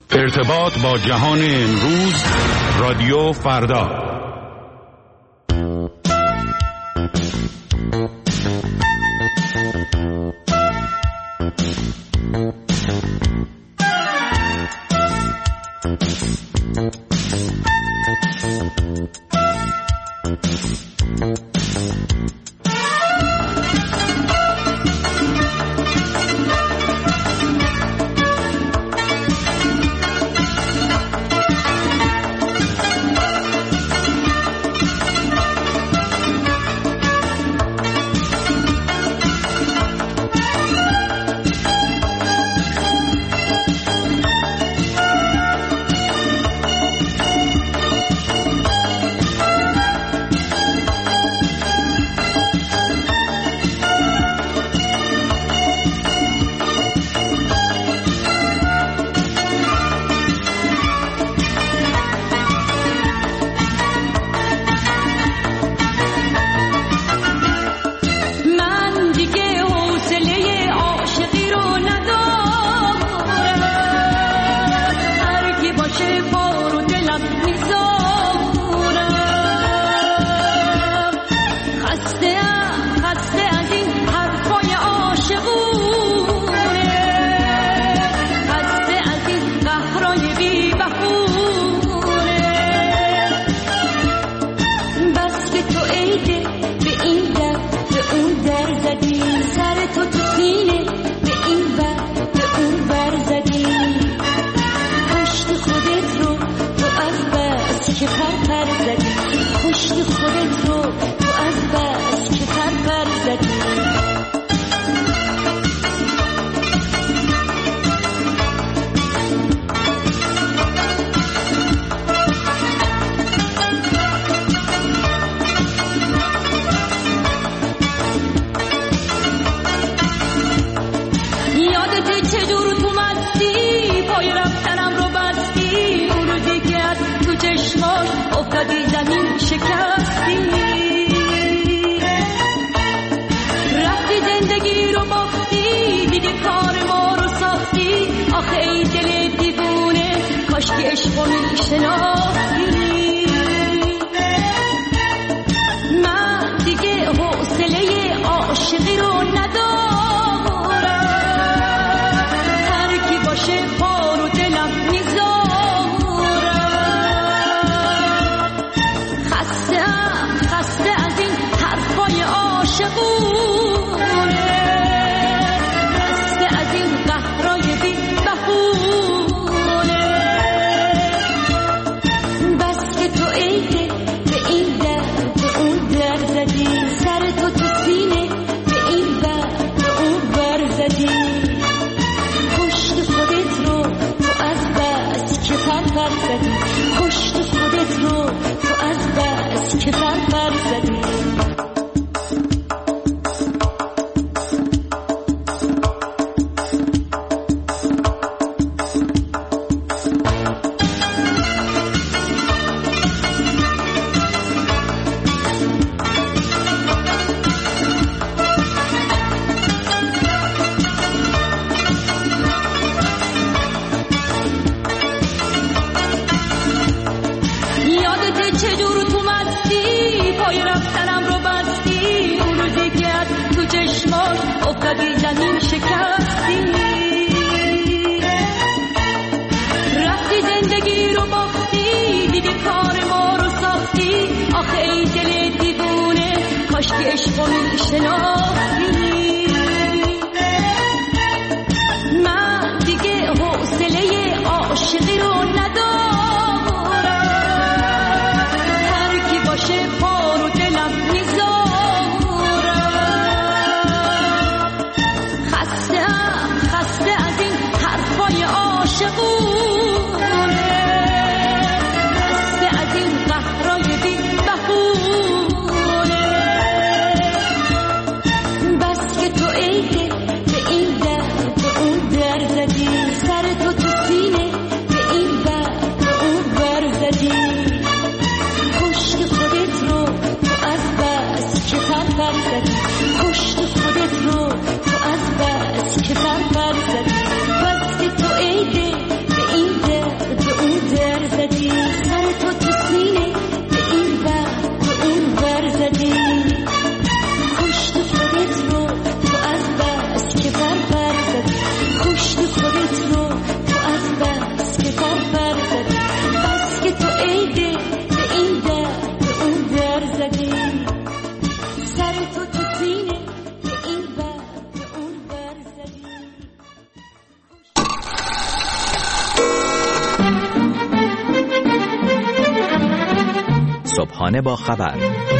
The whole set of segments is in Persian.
ارتباط با جهان امروز، رادیو فردا. به این صبحانه با خبر،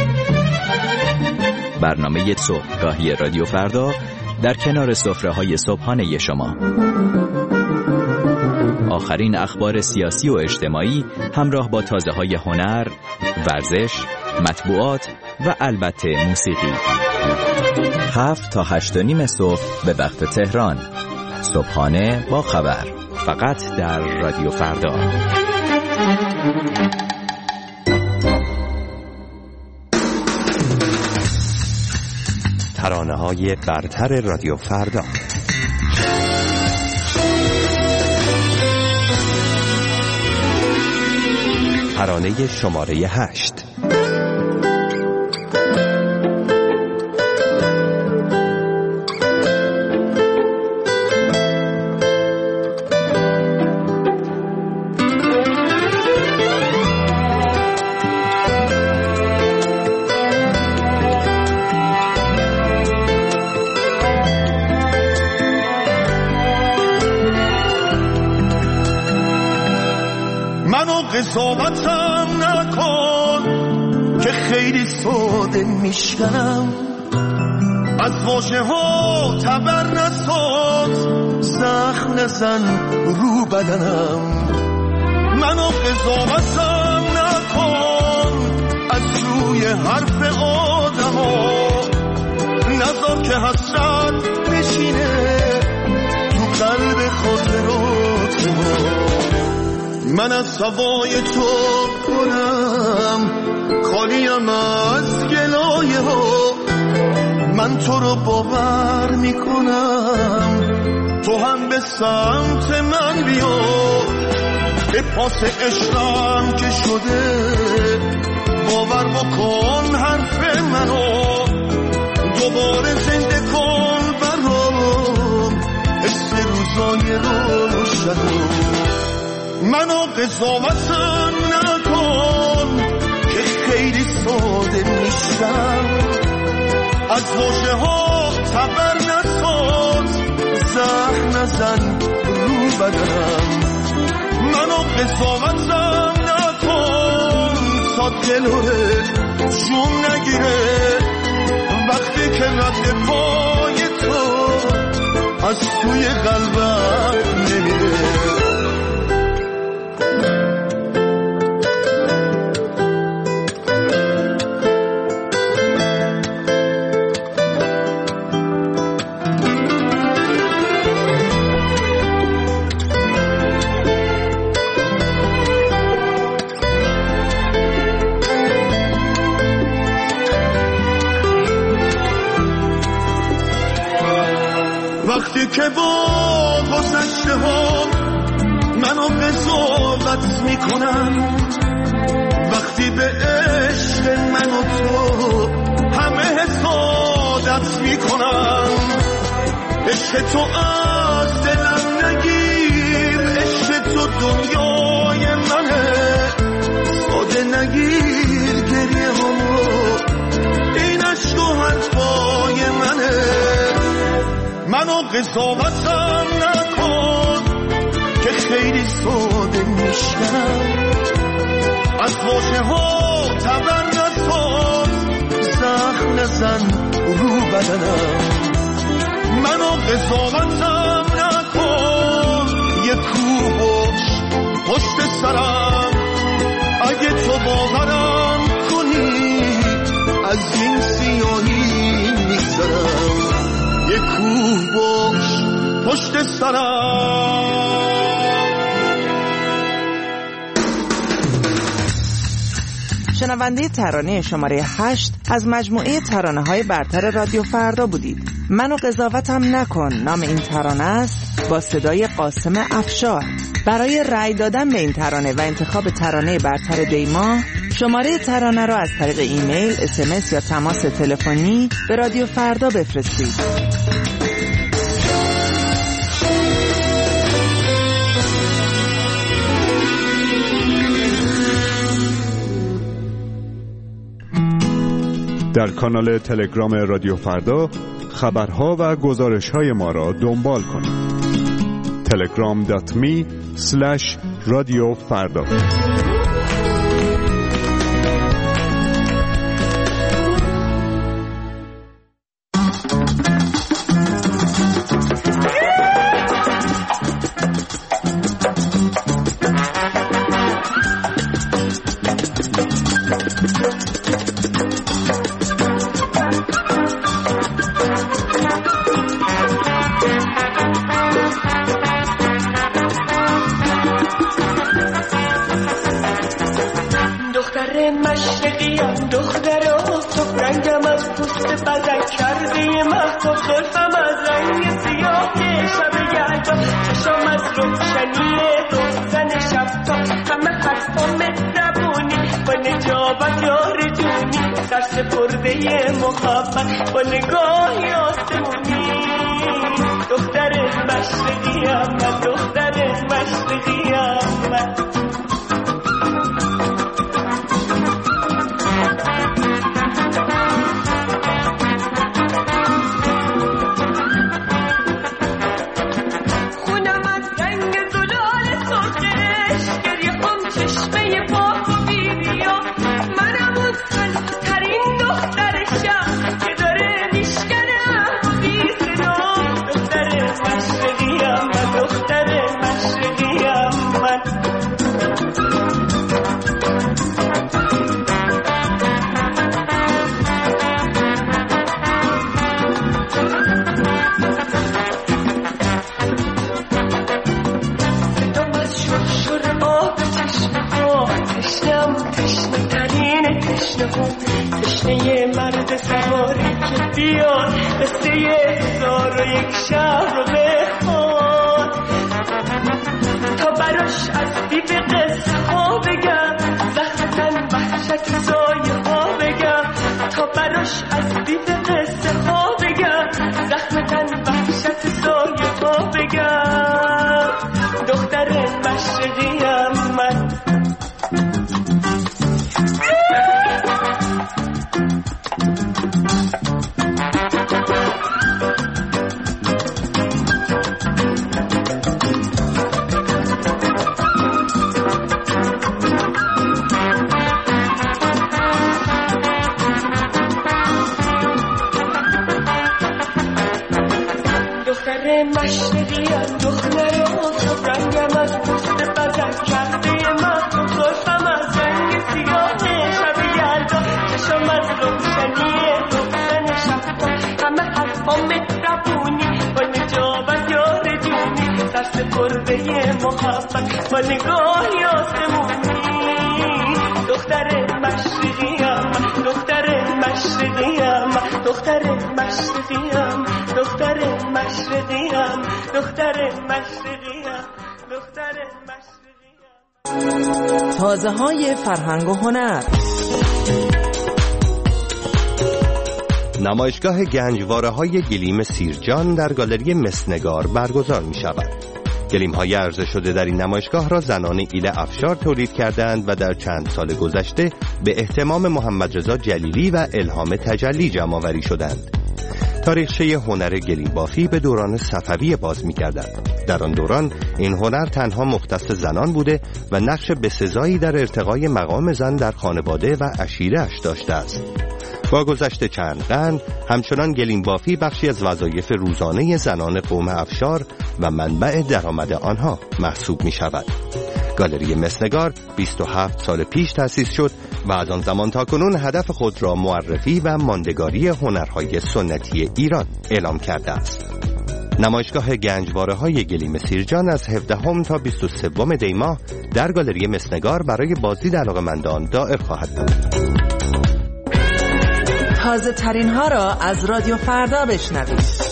برنامه صبحگاهی رادیو فردا در کنار سفره‌های صبحانه شما. آخرین اخبار سیاسی و اجتماعی همراه با تازه‌های هنر، ورزش، مطبوعات و البته موسیقی. 7 تا 8:30 صبح به وقت تهران. صبحانه با خبر، فقط در رادیو فردا. ترانه‌های برتر رادیو فردا. ترانه شماره 8. قضاوتم نکن که خیلی ساده میشکنم، از واژه ها تبر نساز، زخم نزن رو بدنم. منو قضاوتم نکن از روی حرف آدم ها، نذار که حسرت بشینه تو قلب خاطرات ما. من از هوای تو کنم خالیم از گلایه ها، من تو رو باور میکنم، تو هم به سمت من بیا، به پاس عشقم که شده باور بکن حرف منو، دوباره زنده کن برام حس روزای روشنو. منو قضاوتم نکن که خیلی ساده میشم، از واژه ها تبر نساز، زخم نزن رو بدنم. منو قضاوتم نکن تا دلوره جون نگیره وقتی که رد پای تو از توی قلبم نمیره. وقتی که با گذشته ها منو قضاوت میکنن، وقتی به عشق من و تو همه حسادت میکنن، عشق تو از دلم نگیر، عشق تو دنیای منه، ساده نگیر گریه همو، این عشق و حرفای منه. منو قضاوتم نکن که خیلی ساده میشکنم، از واژه ها تبر نساز، زخم نزن رو بدنم. منو قضاوتم نکن، یه کوه باش پشت سرم، اگه تو باورم کنی از این سیاهی میگذرم، یه کوه باش پشت سرم. شنونده ترانه شماره 8 از مجموعه ترانه‌های برتر رادیو فردا بودید. منو قضاوتم نکن نام این ترانه است، با صدای قاسم افشار. برای رأی دادن به این ترانه و انتخاب ترانه برتر دیما، شماره ترانه را از طریق ایمیل، SMS یا تماس تلفنی به رادیو فردا بفرستید. در کانال تلگرام رادیو فردا خبرها و گزارش‌های ما را دنبال کنید. telegram.me/رادیو فردا. مشرقیم دختر آفتاب رنگم از پوست بدن کرده مهتاب زلفم از رنگ سیاه شب یلدا چشم از روشنی روزن شبتاب همه حرفا مهربونی با نجابت یار جونی سر سپرده محبت با نگاه آسمونی دختر مشرقیم من دختر مشرقیم من تشنه مرد سواری که بیاد قصه 1001 شب رو بخواد تا براش از دیو قصه ها بگم زخمتن وحشت سایه ها بگم تا براش از دیو قصه ها بگم زخمتن وحشت سایه ها بگم دختر مشرقیم من مشرقیم دختر آفتاب رنگم از پوست بدن کرده مهتاب زلفم از رنگ سیاه شب یلدا چشم از روشنی روزن شبتاب همه حرفا مهربونی با نجابت یار جونی سر سپرده محبت با نگاه آسمونی دختر مشرقیم دختر مشرقیم دختر مشرقیم دختر مشرقیم دختر مشرقیم دختر مشرقیم تازه های فرهنگ و هنر نمایشگاه گنجواره‌های گلیم سیرجان در گالری مسنگار برگزار می شود. گلیم‌های عرضه شده در این نمایشگاه را زنان ایل افشار تولید کردند و در چند سال گذشته به اهتمام محمد رضا جلیلی و الهام تجلی جمع‌آوری شدند. تاریخچه هنر گلیم بافی به دوران صفوی باز می‌گردد. در آن دوران این هنر تنها مختص زنان بوده و نقش بسزایی در ارتقای مقام زن در خانواده و عشیره‌اش داشته است. با گذشت چند قرن همچنان گلیم بافی بخشی از وظایف روزانه زنان قوم افشار و منبع درآمد آنها محسوب می شود. گالری مسنگار 27 سال پیش تأسیس شد و از آن زمان تا کنون هدف خود را معرفی و ماندگاری هنرهای سنتی ایران اعلام کرده است. نمایشگاه گنجواره‌های گلیم سیرجان از 17 تا 23 دی ماه در گالری مسنگار برای بازدید علاقه‌مندان دائر خواهد بود. تازه ترین ها را از رادیو فردا بشنوید.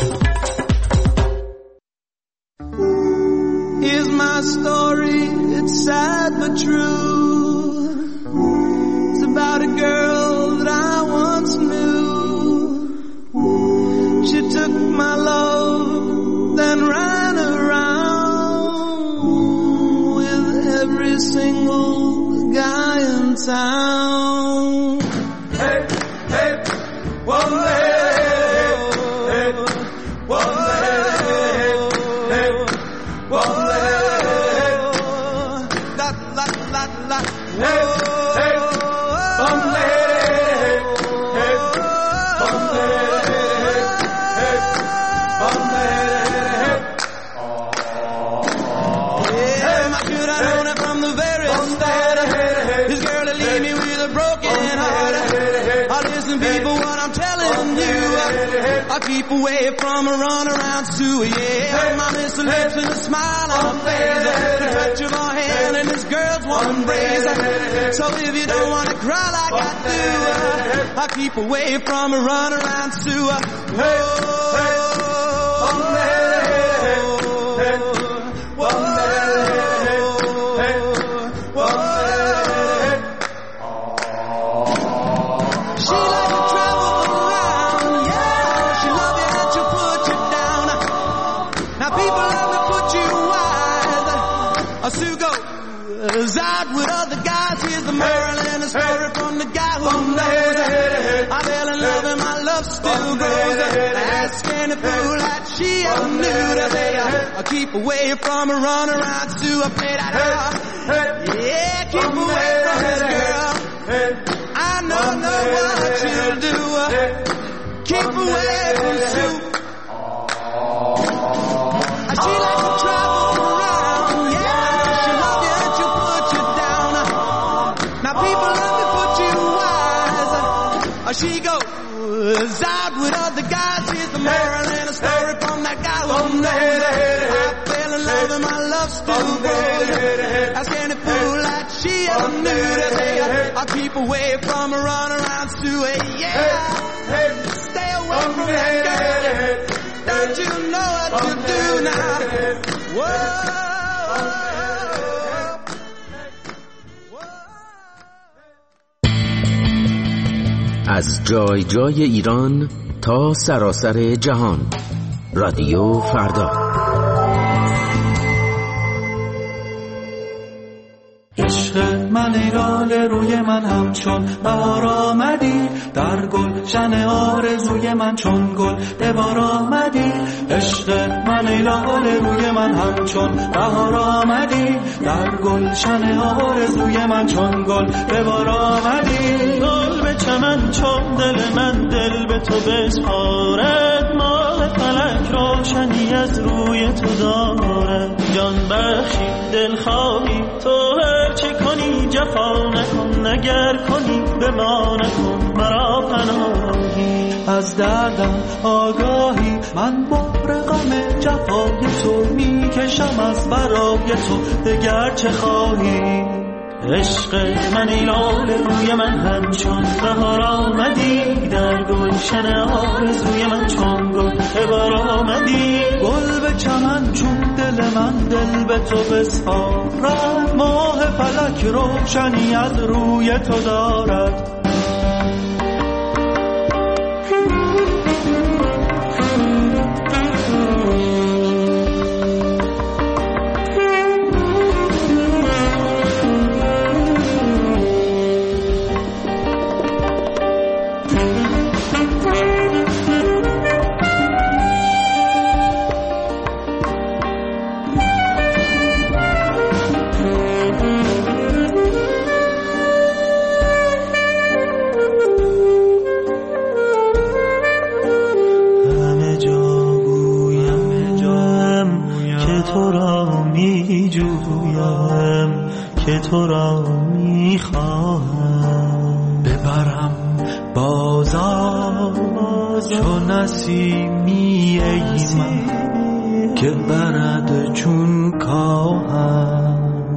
Here's my story, it's sad but true. It's about a girl that I once knew. She took my love, then ran around with every single guy in town. Hey, hey, one day, hey, one day, hey, one day, la la la la, hey, hey, one day, hey, one day, hey, one day. Hey, my should I known it from the very start? This girl will leave me with a broken heart. Listen, people, what I'm telling you, I'll keep away from a runaround Sue, yeah. My missing lips and a smile on her face, the touch of her hand and this girl's one embrace. So if you don't want to cry like I do, I'll keep away from a run around Sue. Sue goes out with other guys. Here's the moral and a story from the guy who knows. I fell in love and my love still grows. Ask any fool that she ever knew to say, I'll keep away from a run around Sue. I play that out. Yeah, keep away from this girl. I know what she'll do. Keep away from Sue. She likes to travel around, yeah. She love you and she'll put you down. Now people let me put you wise. She goes out with other guys. Here's the moral and a story from that guy who knows. I fell in love and my love still grows. Ask any fool that she ever knew to say, I'll keep away from a run around Sue. Yeah, stay away from that girl. Don't you know what to do now? Whoa. از جای جای ایران تا سراسر جهان، رادیو فردا. عشق من ای لاله روی من همچون بهار آمدی، در گلشن آرزوی من چون گل به بار آمدی. عشق من ای لاله روی من همچون بهار آمدی، در گلشن آرزوی من چون گل به بار آمدی. گل به چمن چون دل من دل به تو بسپارد، ماه فلک روشنی از روی تو دارد. جان بخشی دل خواهی تو هر چه کنی جفا نکن، اگر کنی به ما نکن مرا پناهی. از دردم آگاهی من بار غم جفای تو میکشم از برای تو، دگر چه خواهی؟ عشق من ای لاله روی من همچون بهار آمدی، در گلشن آرزوی من چون گل به بار آمدی. گل به چمن چون دل من دل به تو بسپارد، ماه فلک روشنی از روی تو دارد. تو را میخواهم ببرم بازار چون نسیمی ای من که برد چون کاهم.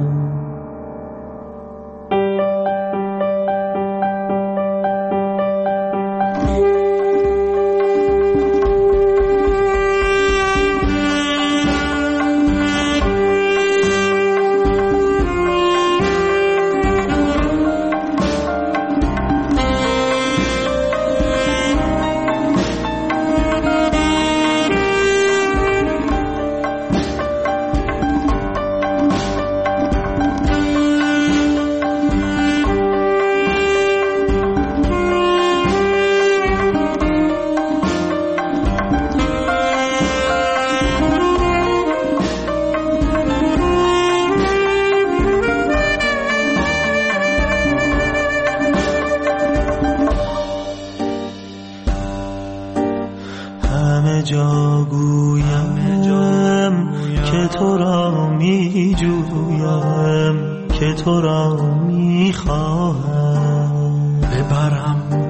جا گویم که تو را می جویم، که تو را می خواهم ببرم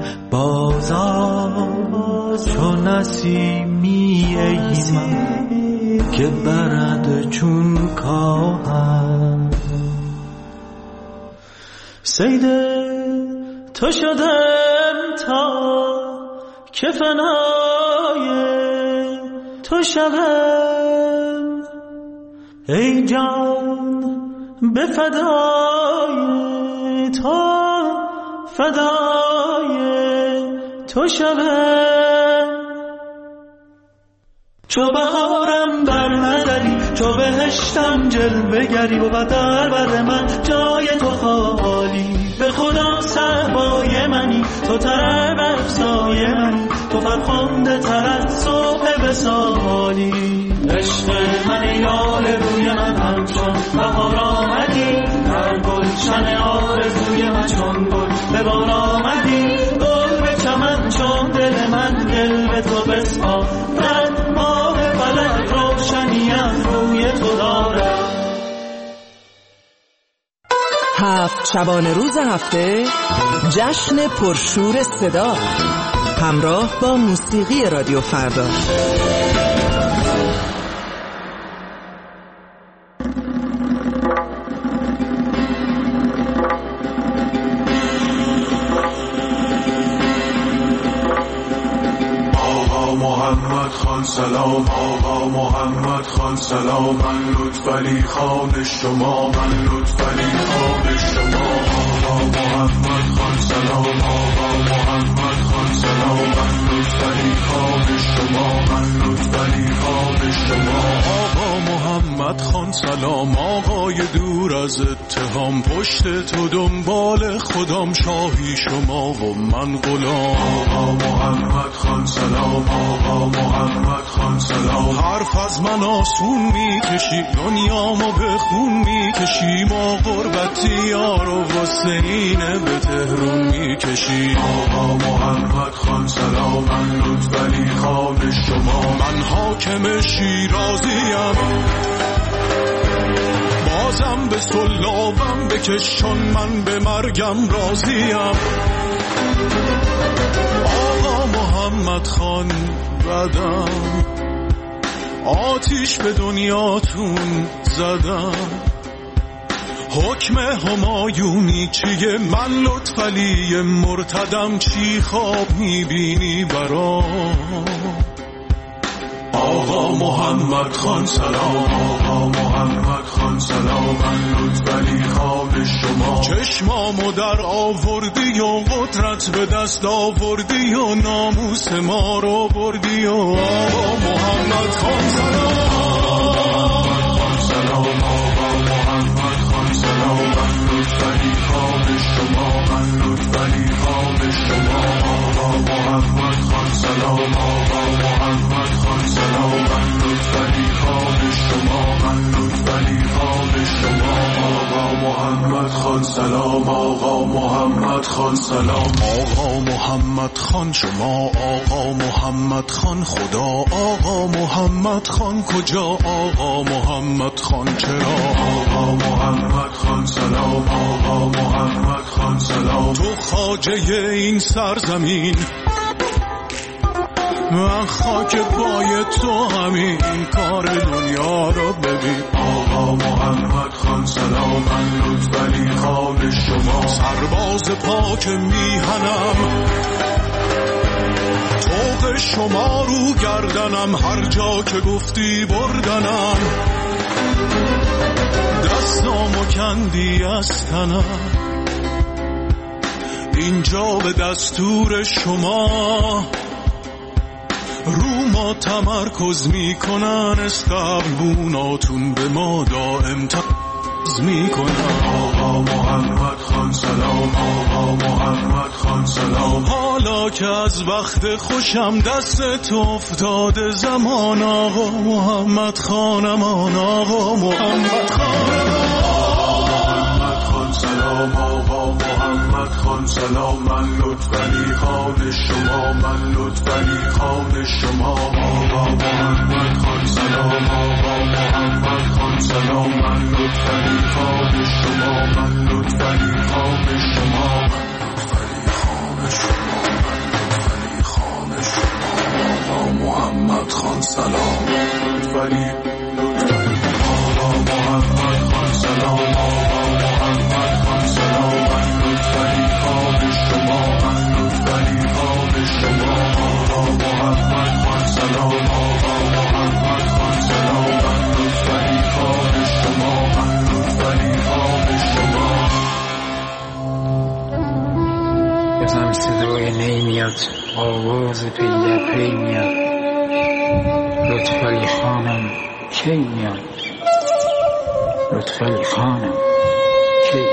بازار چون نسیمی ای من که برد چون کاهم. سید تو شدم تا که فنای تو شوم، ای جان به فدای تو، فدای تو شوم. چو بهارم بر نداری، چو بهشتم جلوه گری و در بر من جای تو خالی. به خدا صحبای منی، تو تر افزای منی، تو فرخنده تر از صبح وصالی. عشق من یال روی من همچون بهار آمدی، در گلشن آرزوی من چون گل به بار آمدی. گل به چمن چون دل من دل به تو بسپارد، ماه فلک روشنی از روی تو دارد. 7 شبانه روز هفته جشن پرشور صدا همراه با موسیقی رادیو فردا. محمد خان سلام، آقا محمد خان سلام، من لطفعلی خان شما، من لطفعلی خان شما. آقا محمد خان سلام، آقا محمد خان سلام، من لطفعلی خان شما، من لطفعلی خان شما. آقا محمد خان سلام، آقای دور از اتهام، پشت تو دنبال خودم، شاهی شما و من غلام. آقا محمد خان سلام، آقا محمد خان سلام، حرف از من آسون میکشی، دنیامو به خون میکشی، ما غربتی یار و حسینه به تهرون میکشی. آقا محمد خان سلام، من لطفعلی خان شما، من حاکم شیرازیم، بازم به سلابم بکش چون من به مرگم راضیم. آقا محمد خان بدم، آتیش به دنیاتون زدم، حکم همایونی چیه؟ من لطفعلی مرتدم، چی خواب میبینی برام؟ آقا محمد خان سلام، آقا محمد خان سلام، من لطفعلی خان شما، چشمامو در آوردی و قدرت به دست آوردی و ناموس ما رو بردی. و آقا محمد خان سلام، آقا محمد خان سلام، من لطفعلی خان شما، من لطفعلی خان شما. آقا محمد خان سلام، آقا محمد خان سلام، من لطفعلی خان شما، من لطفعلی خان شما. آقا محمد خان سلام، آقا محمد خان سلام، آقا محمد خان شما، آقا محمد خان خدا، آقا محمد خان کجا، آقا محمد خان چرا؟ آقا محمد خان سلام، آقا محمد خان سلام، تو خواجه این سرزمین، من خاک پای تو همین کار دنیا رو ببین. آقا محمد خان سلام، من لطفعلی خان شما، سرباز پاک میهنم، طوق شما رو گردنم، هر جا که گفتی بردنم، دستامو کندی از تنم، اینجا به دستور شما رو ما تمرکز میکنن، اسقبلوناتون به ما دائم تمرکز میکنن. آقا محمد خان سلام، آقا محمد خان سلام، حالا که از وقت خوشم دست افتاده زمان، آقا محمد خانمان، آقا محمد خانمان. سلام، آقا محمد خان سلام، من لطفعلی خان شما، من لطفعلی خان شما. آقا محمد خان سلام، آقا محمد خان سلام، من لطفعلی خان شما، من لطفعلی خان شما، لطفعلی خان شما، لطفعلی خان شما. آقا محمد خان سلام، لطفعلی آقا محمد خان سلام، آقا محمد خان سلام، من صدای نی میاد، آواز پی در پی میاد. لطفالی خانم کی میاد؟ لطفالی خانم کی؟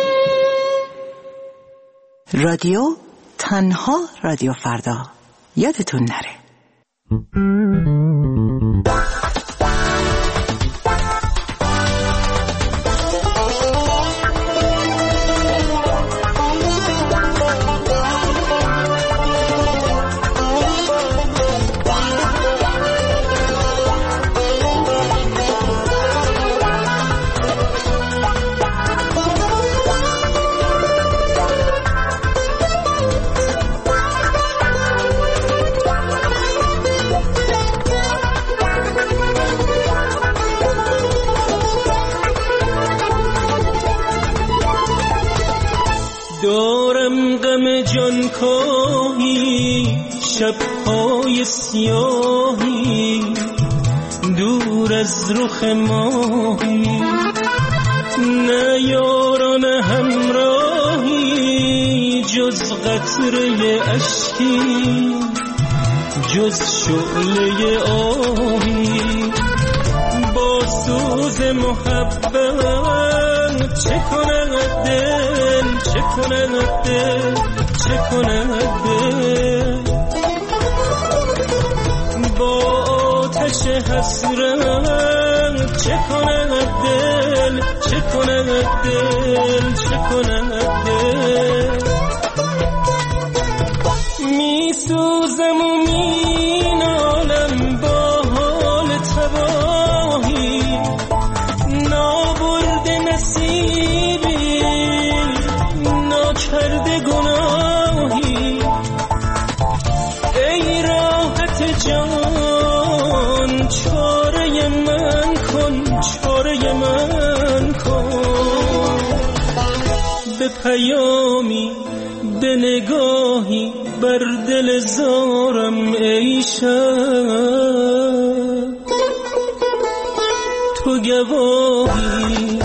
رادیو تنها رادیو فردا، یادتون نره. دارم غم جانکاهی، شبهای سیاهی، دور از رخ ماهی، نه یاران همراهی، جز قطره اشکی، جز شعله آهی. با سوز محبت چه کند دل، چه کند دل، چه کند دل. با آتش حسرت چه کند دل، چه کند دل، چه کند دل. می سوزم و می نالم با حال تباهی، نابرده نصیبی، ناکرده گناهی. ای راحت جان چاره من کن، چاره من کن. به پیامی، به نگاهی، بر دل زارم ای شب تو گواهی.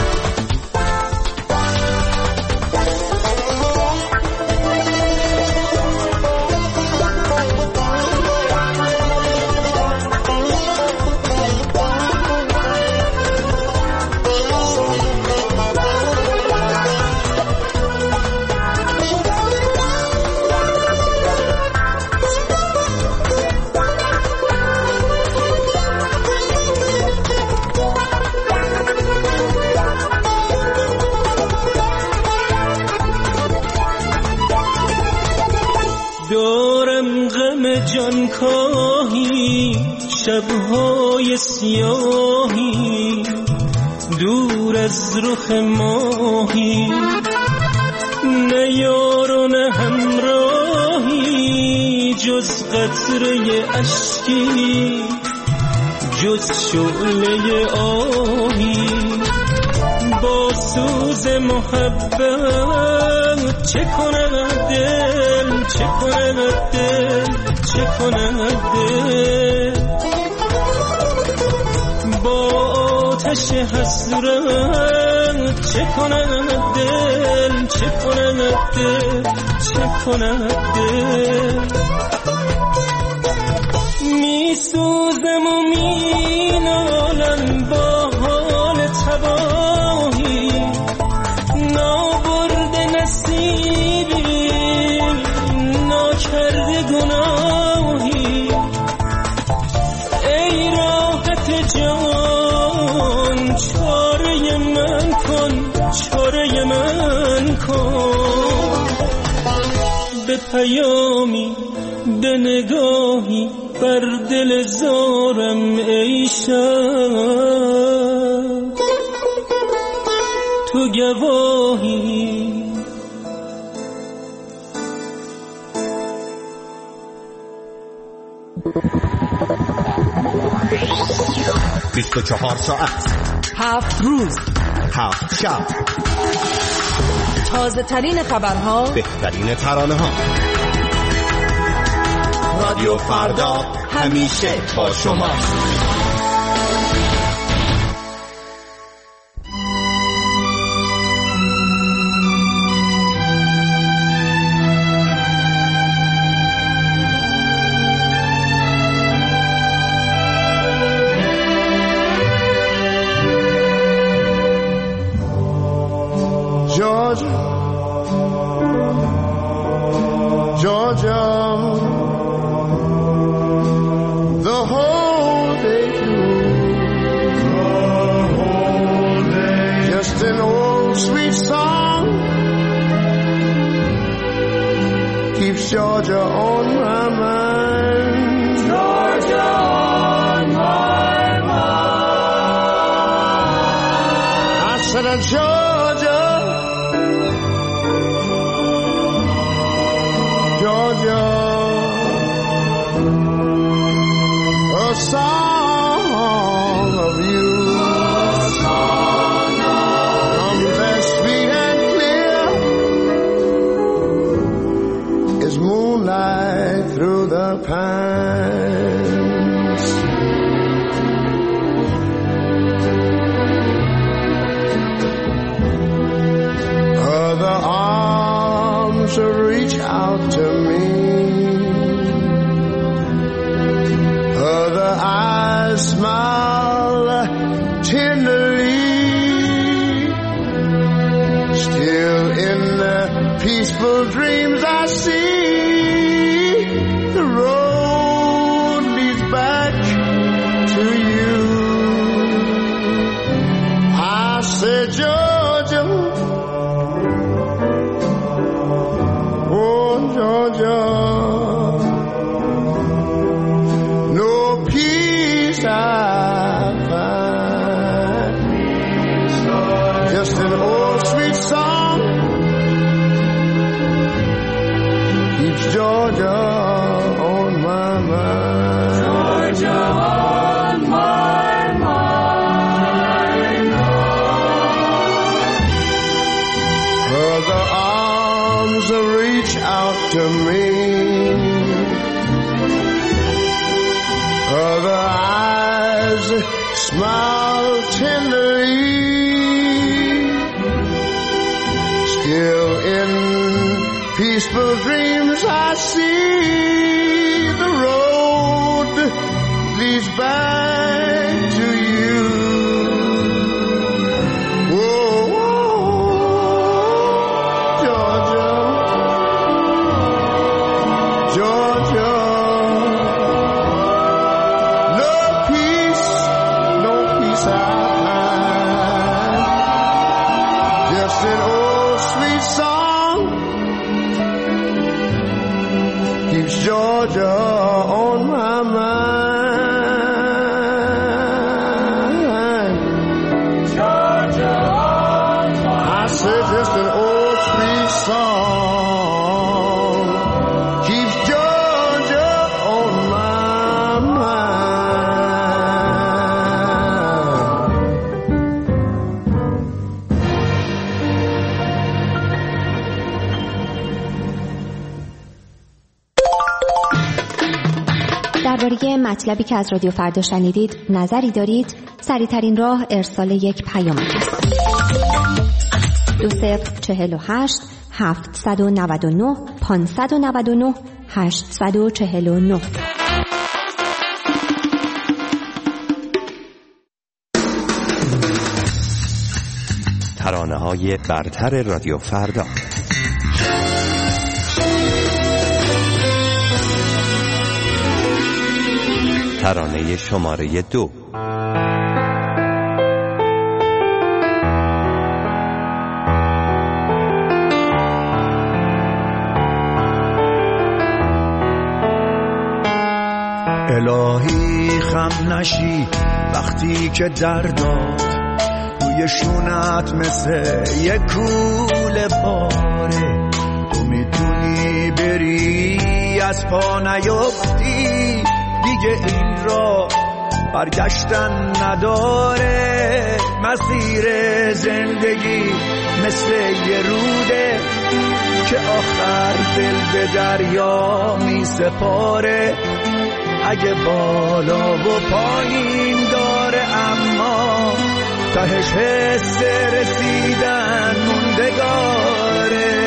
دارم غم جانکاهی، شبهای سیاهی، دور از رخ ماهی، نه یار و نه همراهی، جز قطره اشکی، جز شعله آهی. با سوز محبت چه کند دل، چه کند دل، چه کند دل. با آتش حسرت چه کند دل، چه کند دل، چه کند دل. می سوزم و می نالم با حال تباهی، نابرده نصیبی، ناکرده گناهی. ای راحت جان چاره من کن، چاره من کن. به پیامی، به نگاهی، بر دل زارم ای شب تو گواهی. 24 ساعت 7 روز 7 شب، تازه ترین خبرها، بهترین ترانه ها. رادیو فردا همیشه با شما. Georgia, Georgia, the whole day through, just an old sweet song keeps Georgia on my mind. Georgia on my mind. I said, Georgia, Georgia, a song of you, comes as sweet and clear as moonlight through the pines. Other arms reach out to me, other eyes smile tenderly. Still in the peaceful dreams I see, the road leads back to you. I said, Georgia, oh Georgia, no peace I find, just an old sweet song keeps Georgia on my mind. Georgia on my mind. Other arms reach out to me, other eyes smile tenderly. Still in peaceful dreams I see, the road leads back to you. Whoa, Georgia, Georgia, no peace I find, just an old sweet song keeps Georgia on my mind. Georgia on my mind. I said just an old sweet song keeps Georgia on my درباره مطلبی که از رادیو فردا شنیدید نظری دارید؟ سریع‌ترین راه ارسال یک پیامک است. 2048 799 599 849. ترانه‌های برتر رادیو فردا. ترانه شماره 2. الهی خم نشی وقتی که دردات روی شونت مثل یک کوله باره، تو میتونی بری از پا نیفتی، دیگه این را برگشتن نداره. مسیر زندگی مثل یه روده که آخر دل به دریا می سپاره. اگه بالا و پایین داره اما تهش حس رسیدن موندگاره.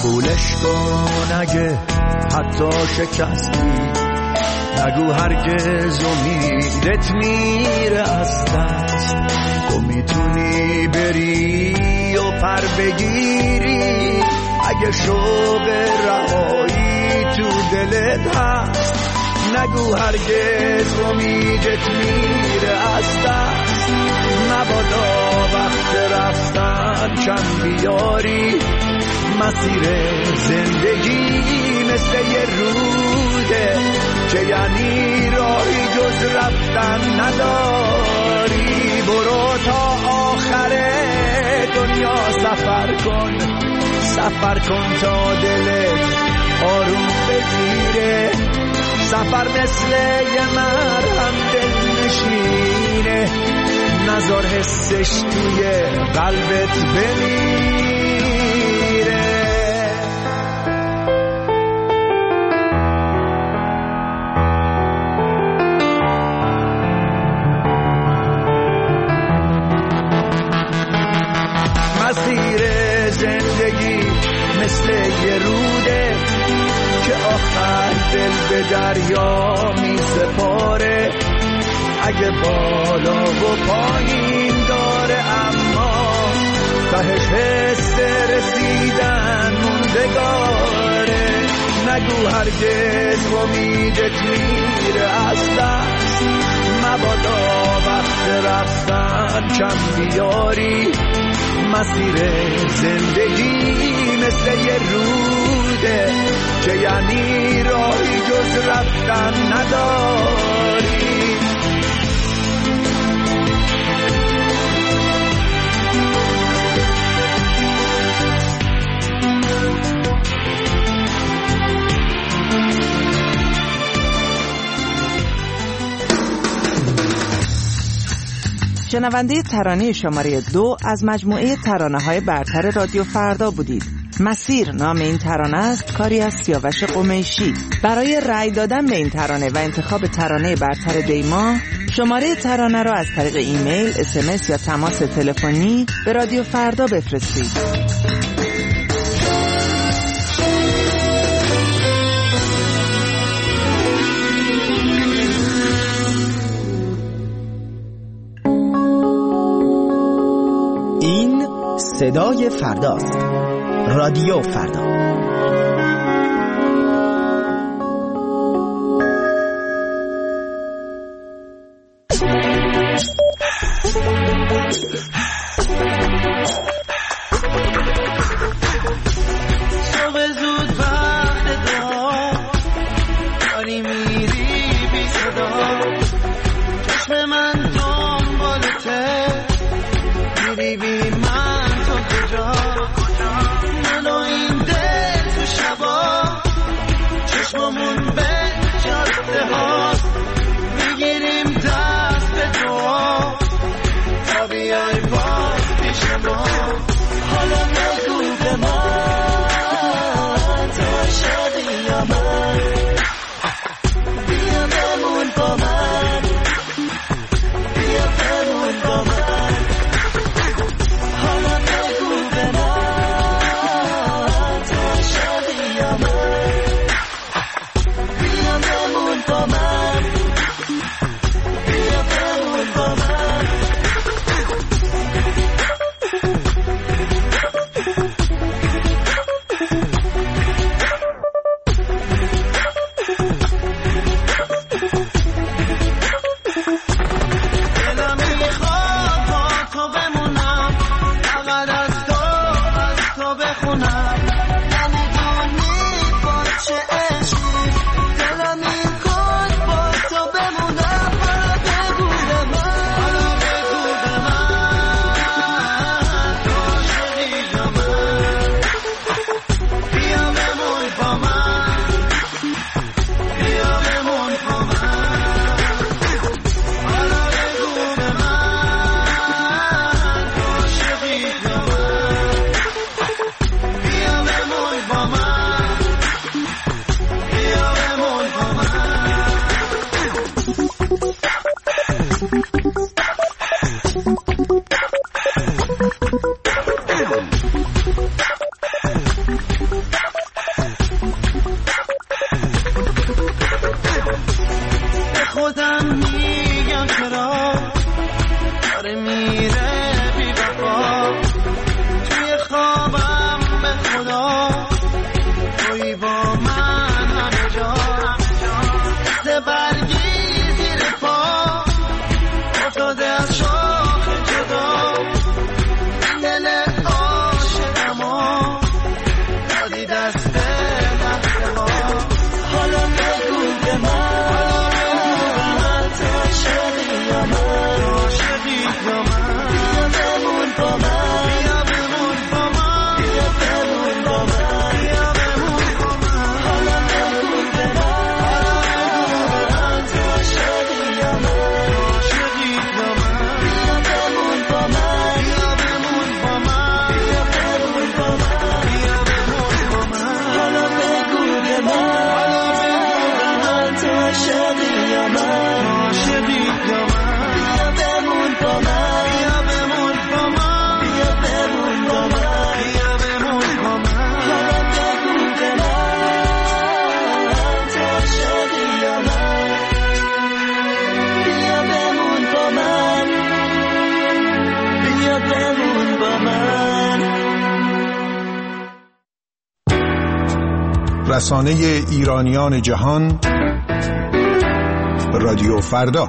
قبولش کن اگه حتی شکستی، نگو هرگز امیدت میره از دست. تو میتونی بری و پر بگیری اگه شوق رهایی تو دلت هست. نگو هرگز امیدت میره از دست. مبادا وقت رفتن کم بیاری، مسیر زندگی مثل یه روده که یعنی راهی جز رفتن نداری. برو تا آخر دنیا سفر کن، سفر کن تا دلت آروم بگیره. سفر مثل یه مرهم دل نشینه، نذار حسش توی قلبت بمیره. مسیر زندگی مثل یه روده که آخر دل به دریا می سپاره. اگه بالا و پایین داره اما تهش حس رسیدن موندگاره. نگو هرگز امیدت میره از دست. مبادا وقت رفتن کم بیاری، مسیر زندگی مثل یه روده که یعنی راهی جز رفتن نداری. شنونده ترانه شماره 2 از مجموعه ترانه‌های برتر رادیو فردا بودید. مسیر نام این ترانه است، کاری از سیاوش قمیشی. برای رأی دادن به این ترانه و انتخاب ترانه برتر دیما، شماره ترانه را از طریق ایمیل، SMS یا تماس تلفنی به رادیو فردا بفرستید. صدای فرداست. رادیو فردا. صبح زود وقت دعا داری میری بی صدا، چشم من دنبالته میری بی من تو کجا. من و این دل تو شبا چشممون به جاده ها میگیریم دست به دعا تا بیای باز پیش ما. حالا نگو به من تو شدی یا من، بیا بمون با من، بیا بمون با من. حالا نگو به من تو شدی یا من، بیا بمون با من، بیا بمون با من. رسانه ایرانیان جهان، رادیو فردا.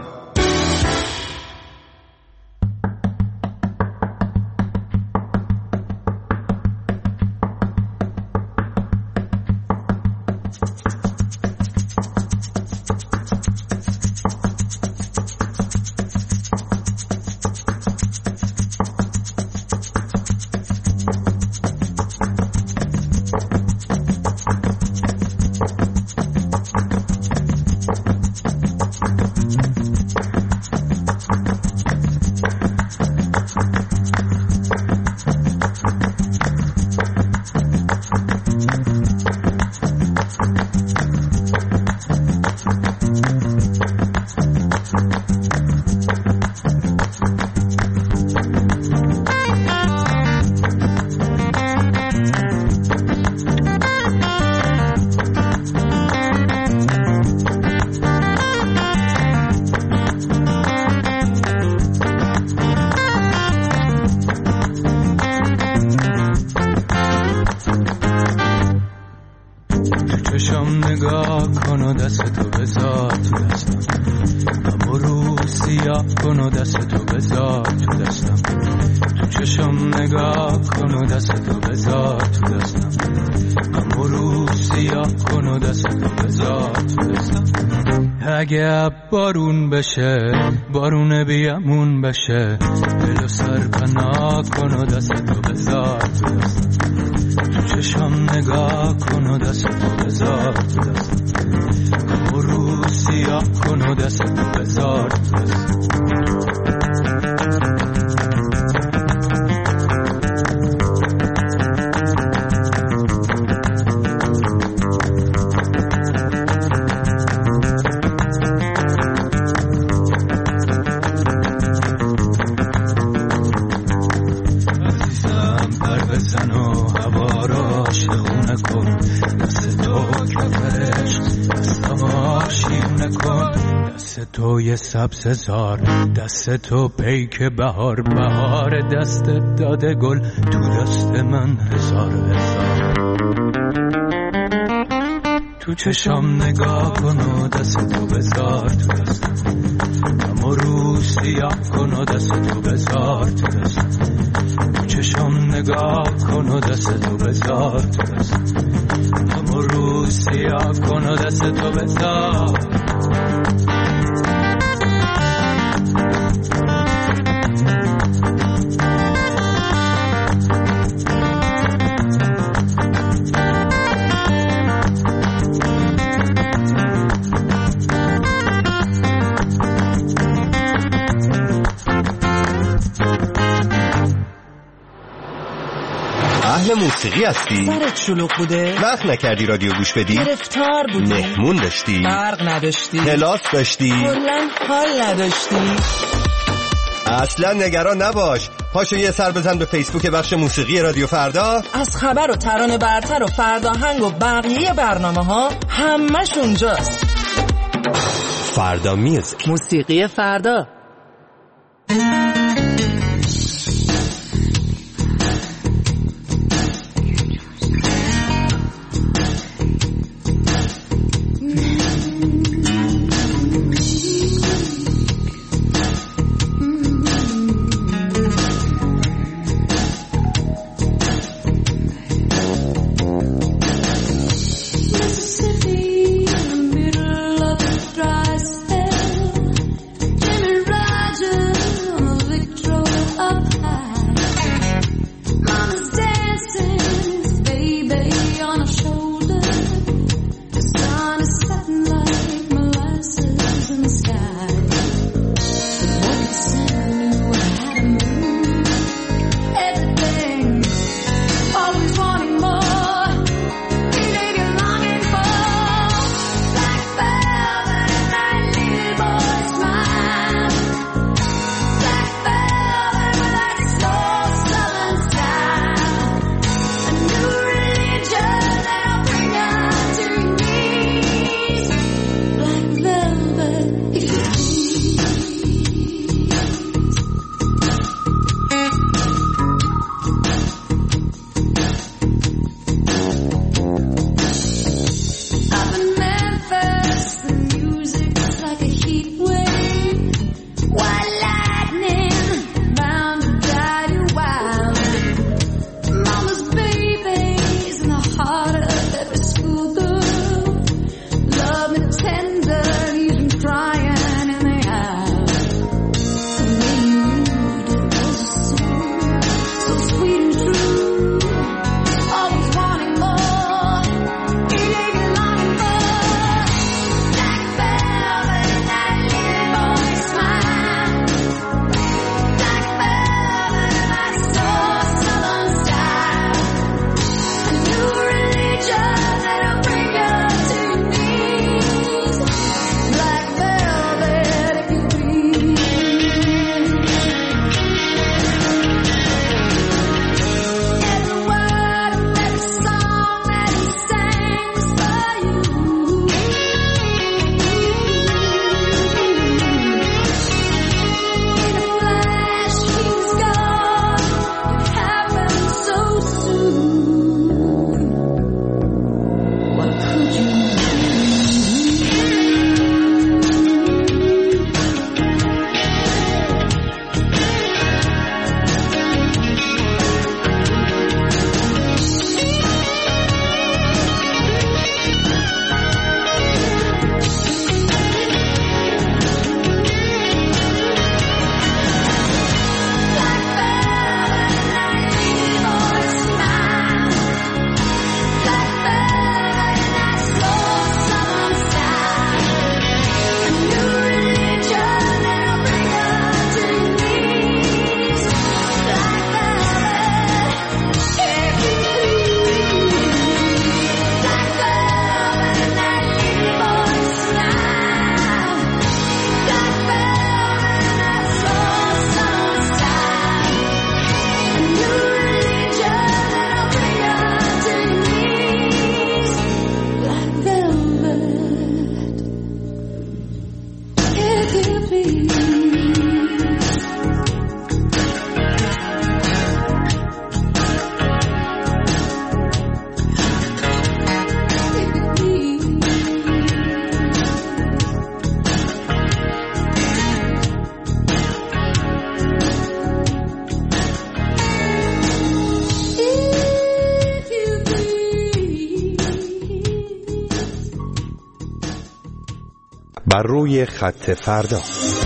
اگه بارون بشه، بارون بیامون بشه، دلو سر پناه کن و دستتو بذار تو دستم، تو چشم نگاه کن و دستتو بذار تو دستم، غم و رو سیاه کن و دستتو بذار تو دستم. توی سبز زار، دست تو پیک بهار، بهار دست داده گل، تو دست من هزار هزار. تو چشم نگاه کن و دست تو بذار تو دستم، غم و رو سیاه کن و دست تو بذار تو دستم، تو چشم نگاه کن و دست تو بذار تو دستم، غم و رو سیاه کن و دست تو بذار. اهل موسیقی هستی؟ سرت شلوغ بوده؟ وقت نکردی رادیو گوش بدی؟ گرفتار بودی؟ مهمون داشتی؟ برق نداشتی؟ کلاس داشتی؟ کلاً حال نداشتی؟ اصلا نگران نباش، پاشو یه سر بزن به فیسبوک بخش موسیقی رادیو فردا. از خبر و ترانه برتر و فرداهنگ و بقیه برنامه ها همش اونجاست. فردا میوزیک، موسیقی فردا. Mississippi, in the middle of the dry spell, Jimmy بر روی خط فردا.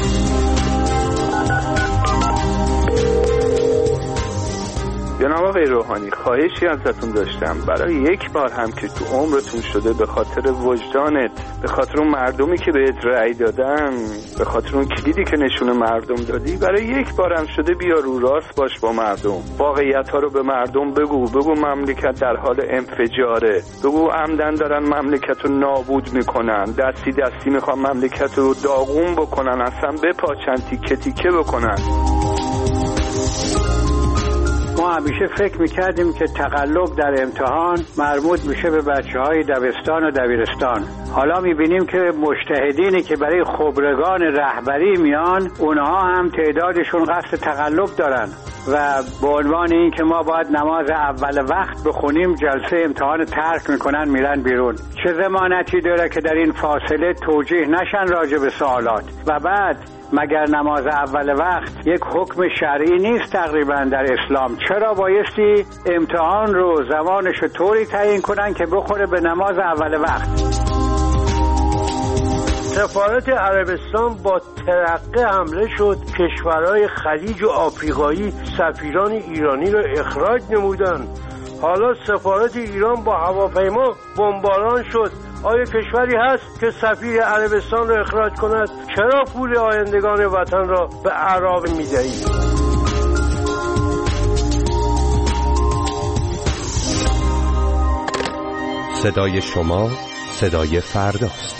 جناب آقای روحانی، خواهشی ازتون داشتم برای یک بار هم که تو عمرتون شده به خاطر وجدانت، به خاطر اون مردمی که بهت رأی دادن، به خاطر اون کلیدی که نشون مردم دادی، برای یک بار هم شده بیا رو راست باش با مردم، واقعیت ها رو به مردم بگو مملکت در حال انفجاره، بگو عمدن دارن مملکت رو نابود میکنن، دستی میخوان مملکت رو داغون بکنن، اصلا بپاچن، تیکه تیکه بکنن. ما همیشه فکر میکردیم که تقلب در امتحان مربوط میشه به بچه‌های دبستان و دبیرستان. حالا میبینیم که مجتهدینی که برای خبرگان رهبری میان، اونها هم تعدادشون قصد تقلب دارن و به عنوان این که ما باید نماز اول وقت بخونیم، جلسه امتحان ترک میکنن، میرن بیرون. چه ضمانتی داره که در این فاصله توجیه نشن راجع به سوالات؟ و بعد مگر نماز اول وقت یک حکم شرعی نیست تقریبا در اسلام؟ چرا بایستی امتحان رو زمانش رو طوری تعیین کنن که بخوره به نماز اول وقت؟ سفارت عربستان با ترقه حمله شد، کشورهای خلیج و آفریقایی سفیران ایرانی رو اخراج نمودن. حالا سفارت ایران با هواپیما بمباران شد. آیا کشوری هست که سفیر عربستان رو اخراج کند؟ چرا پول آیندگان وطن را به اعراب می‌دهید؟ صدای شما صدای فرداست.